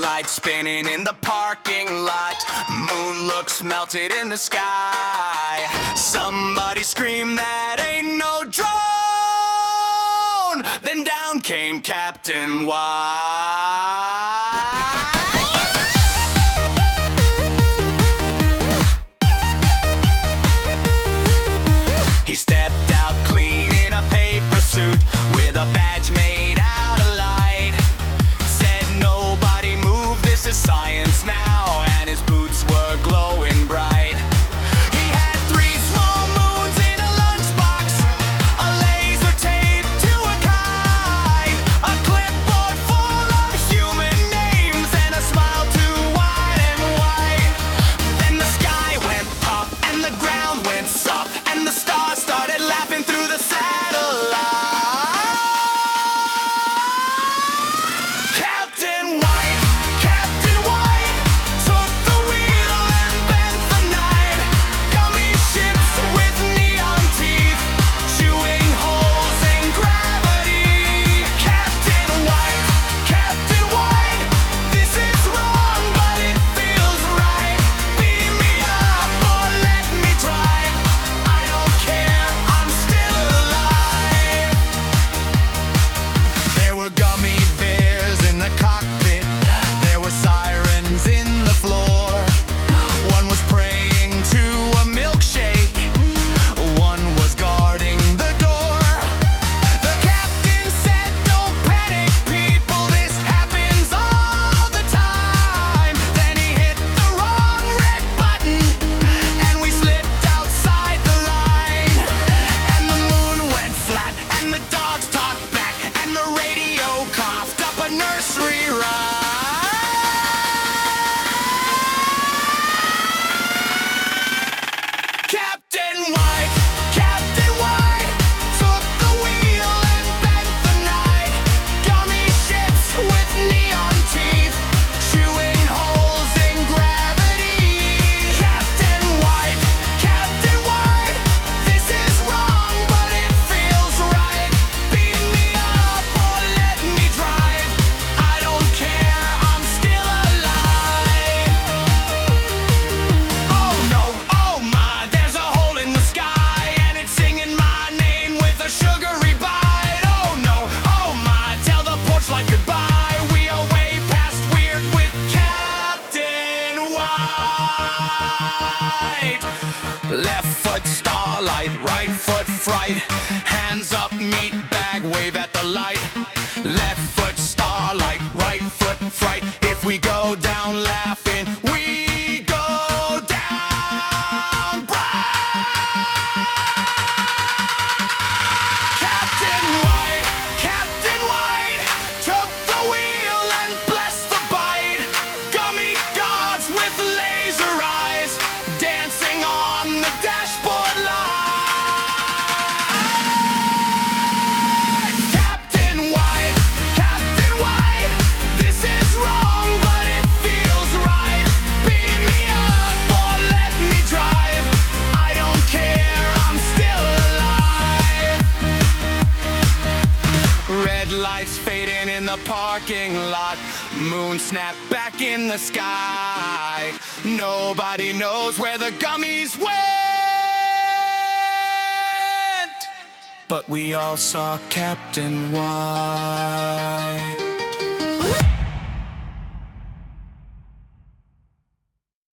lights spinning in the parking lot. Moon looks melted in the sky. Somebody screamed, that ain't no drone. Then down came Captain White. He stepped out clean in a paper suit with a badge made out of light. Said nobody move, this is science now, and his boots were glowing bright. He had 3 small moons in a lunchbox, a laser tape to a kite, a clipboard full of human names, and a smile too wide and white. Then the sky went pop and the ground went soft, and the stars started laughing through the satellite. Captain White took the wheel and bent the night. Gummy ships with neon teeth, chewing holes in gravity. Captain White, this is wrong, but it feels right. Beam me up or let me drive. I don't care, I'm still alive. There were gummy bears in the cockpit. There were sirens in the floor. One was praying to a milkshake. One was guarding the door. The captain said, don't panic, people, this happens all the time. Then he hit the wrong red button, and we slipped outside the line. And the moon went flat, and the dogs talked back, and the radio coughed up a nursery rhyme. Captain White took the wheel and bent the night. Gummy ships with neon teeth, chewing holes in gravity. Captain White, this is wrong, but it feels right. Beam me up or let me drive. I don't care, I'm still alive. Oh no, oh my, there's a hole in the sky, and it's singing my name with a sugary bite. Oh no, oh my, tell the porch light goodbye. We are way past weird with Captain White. Left foot starlight, right foot fright. Hands up, meat bag, wave at the light. Left foot starlight, right foot fright. If we go down laughing, we go down bright. Captain White took the wheel and blessed the bite. Gummy gods with laser eyes, dancing on the dashboard light. Captain White, this is wrong, but it feels right. Beam me up or let me drive. I don't care, I'm still alive. Red lights fading in the parking lot. Moon snapped back in the sky. Nobody knows where the gummies went, but we all saw Captain White.